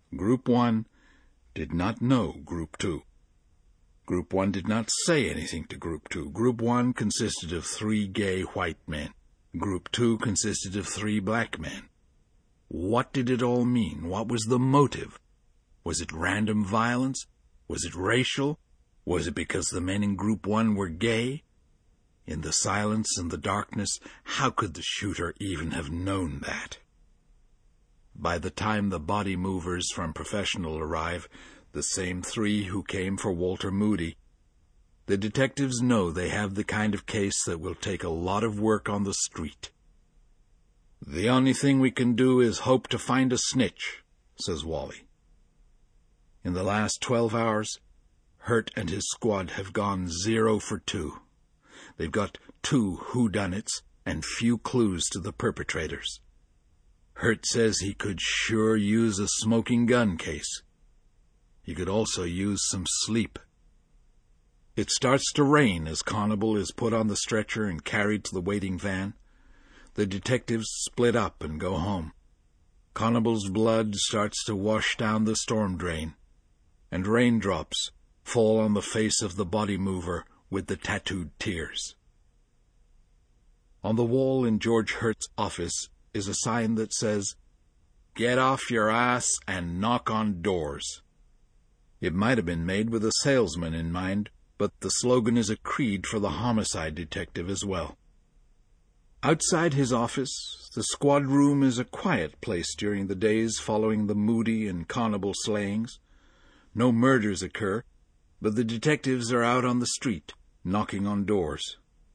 Group 1 did not know Group 2. Group 1 did not say anything to Group 2. Group 1 consisted of 3 gay white men. Group 2 consisted of 3 black men. What did it all mean? What was the motive? Was it random violence? Was it racial? Was it because the men in Group 1 were gay? In the silence and the darkness, how could the shooter even have known that? By the time the body movers from Professional arrive, the same 3 who came for Walter Moody, the detectives know they have the kind of case that will take a lot of work on the street. "The only thing we can do is hope to find a snitch," says Wally. In the last 12 hours, Hurt and his squad have gone 0 for 2. They've got 2 whodunits and few clues to the perpetrators. Hurt says he could sure use a smoking gun case. He could also use some sleep. It starts to rain as Conable is put on the stretcher and carried to the waiting van. The detectives split up and go home. Conable's blood starts to wash down the storm drain, and raindrops fall on the face of the body mover with the tattooed tears. On the wall in George Hurt's office is a sign that says, "Get off your ass and knock on doors." It might have been made with a salesman in mind, but the slogan is a creed for the homicide detective as well. Outside his office, the squad room is a quiet place during the days following the Moody and Conable slayings. No murders occur, but the detectives are out on the street, knocking on doors.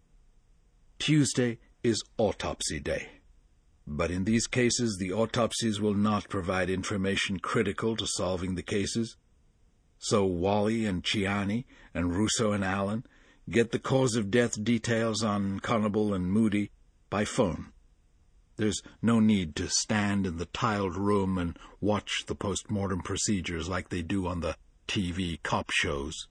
Tuesday is autopsy day. But in these cases, the autopsies will not provide information critical to solving the cases. So Wally and Ciani and Russo and Allen get the cause of death details on Conable and Moody by phone. There's no need to stand in the tiled room and watch the post-mortem procedures like they do on the TV cop shows.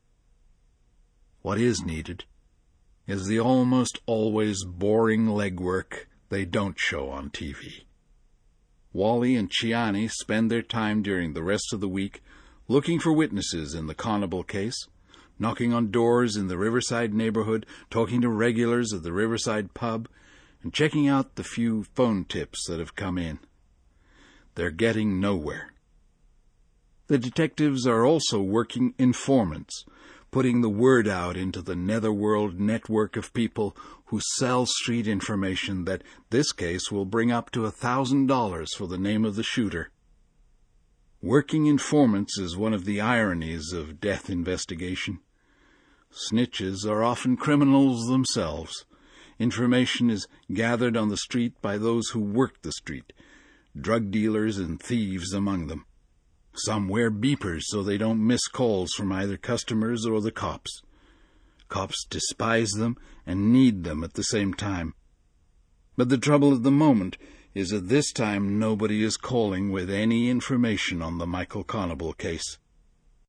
What is needed is the almost always boring legwork they don't show on TV. Wally and Ciani spend their time during the rest of the week looking for witnesses in the Conable case, knocking on doors in the Riverside neighborhood, talking to regulars at the Riverside pub, and checking out the few phone tips that have come in. They're getting nowhere. The detectives are also working informants, putting the word out into the netherworld network of people who sell street information that this case will bring up to $1,000 for the name of the shooter. Working informants is one of the ironies of death investigation. Snitches are often criminals themselves. Information is gathered on the street by those who work the street, drug dealers and thieves among them. Some wear beepers so they don't miss calls from either customers or the cops. Cops despise them and need them at the same time. But the trouble at the moment is that this time nobody is calling with any information on the Michael Conable case.